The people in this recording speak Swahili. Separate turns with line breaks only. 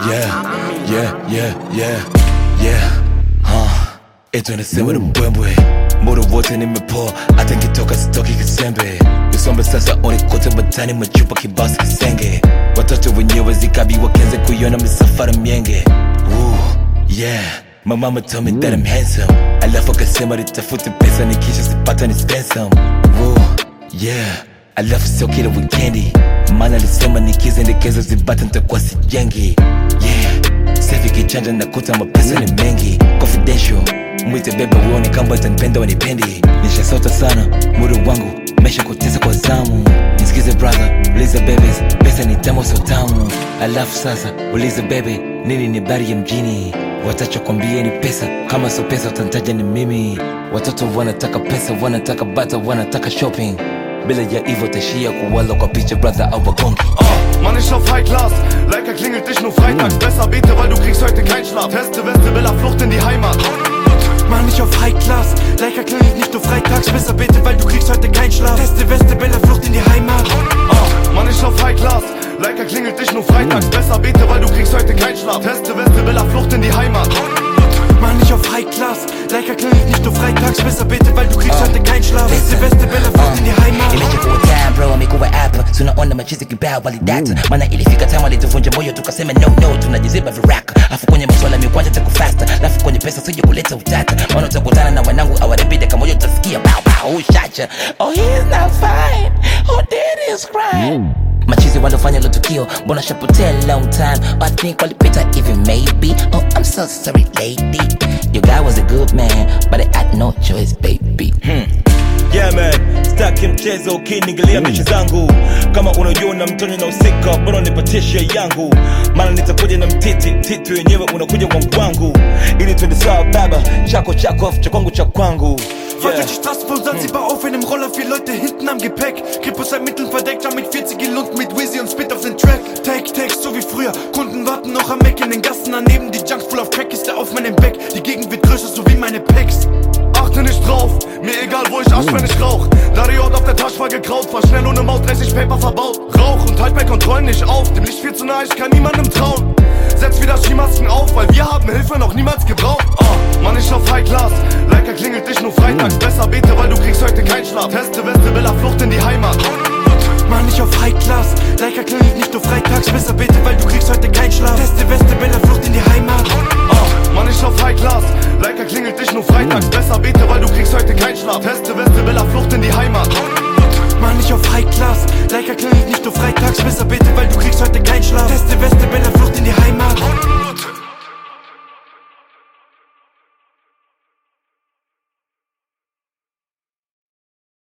Tunasema ni mbwembwe muda wote nimepoa, hata nikitoka sitoki kisembe. Usombe sasa oni kote batani machupa kibasi kisenge. Watoto wenyewe zikabi wakenze kuiona misafara mienge. My mama told me that I'm handsome. Alafu akasema nitafute pesa nikisha sipata ni spend some. Alafu sio kila weekendi, maana alisema nikiziendekeza zibata nitakuwa sijengi. Safi kichanja nakuta mapesa ni mengi. Confidential mwite bebe uone kamba utanipenda wanipendi. Nishasota sana muda wangu mesha kutesa kwa zamu. Nisikize brother, uliza bebes, pesa ni tamu so tamu. Alafu sasa uliza bebe, nini ni bari ya mjini. Watacho kwambie ni pesa, kama so pesa utantaja ni mimi. Watoto wanataka pesa, wanataka bata, wanataka shopping. Bila ya hivyo tashia kuwala kwa picha brother au wagongi.
Mann, ich auf High Class, Leica klingelt dich nur freitags. Besser bete, weil du kriegst heute keinen Schlaf. Feste Weste, Bella, Flucht in die Heimat.
Mann, ich auf High Class, Leica klingelt nicht nur freitags. Besser bete, weil du kriegst heute keinen Schlaf. Feste Weste, Bella, Flucht in die Heimat.
Mann, ich auf High Class, Leica klingelt dich nur freitags. Besser bete, weil du kriegst heute keinen Schlaf. Feste Weste, Bella, Flucht in die Heimat.
Mann, ich auf High Class, Leica klingelt nicht nur freitags. Besser bete, weil du kriegst heute keinen Schlaf. Feste Weste, Bella, Flucht in die Heimat.
Imechukua time bro, amekuwa hapa. Tunaona machizi kibao walidata. Maana ilifika time walituvunja moyo tukasema no, tunajiziba viraka. Afu kwenye maswala mikwanja taku faster. Lafu kwenye pesa sije kuleta utata. Maana utakutana na wanangu awarembide kama moyo utasikia bow shacha. Oh, he is not fine, who did his crime? Machizi walofanya lo tukio, mbona shapotea long time. I think walipita even maybe. Oh, I'm so sorry lady. Your guy was a good man, but I had no choice baby.
Yeah man, staki mchezo ukiniingilia mechi zangu. Kama unajua na mtonyo na usika, bora nipatie share yangu. Maana nitakuja na mtiti wenyewe unakuja kwangu. Ili twende sawa baba, chako cha kwangu cha kwangu.
Fahrt durch die Straße von Zanzibar auf einem Roller, 4 Leute hinten am Gepäck. Krippus ein Mitteln verdeckt, schon mit 40 gelund, mit Wheezy und Spit auf den Track. Text, so wie früher, Kunden warten noch am Mac in den Gassen daneben. Die Junks full auf Crack, ist der auf meinem Back. Die Gegend wird größer, so wie meine Packs.
Achte nicht drauf, mir egal wo ich asch, wenn ich rauch. Dariot auf der Tasche war gekraut, war schnell ohne Maut, 30 Paper verbaut. Rauch und halt bei Kontrollen nicht auf, dem Licht viel zu nah, ich kann niemandem trauen. Setz wieder Skimasken auf, weil wir haben Hilfe noch niemals gebraucht. Mann, ich auf High Class, Leica klingelt dich nur freitags. Besser bete, weil du kriegst heute keinen Schlaf. Feste Weste, Bella, Flucht in die Heimat.
Mann, ich auf High Class, Leica klingelt nicht nur freitags. Besser bete, weil du kriegst heute keinen Schlaf. Feste Weste, Bella, Flucht in die Heimat.
Mann, ich auf High Class, Leica klingelt dich nur freitags. Besser bete, weil du kriegst heute keinen Schlaf. Feste Weste, Bella, Flucht in die Heimat.
Mann, ich auf High Class, Leica klingelt nicht nur freitags. Besser bete,